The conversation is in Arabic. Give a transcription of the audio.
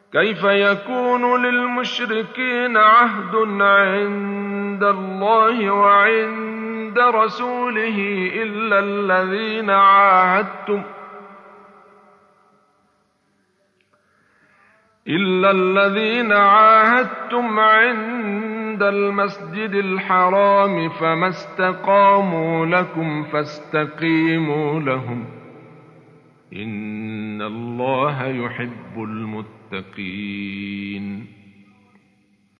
كيف يكون للمشركين عهد عند الله وعند رسوله إلا الذين عاهدتم عند المسجد الحرام، فما استقاموا لكم فاستقيموا لهم، إن الله يحب المتقين.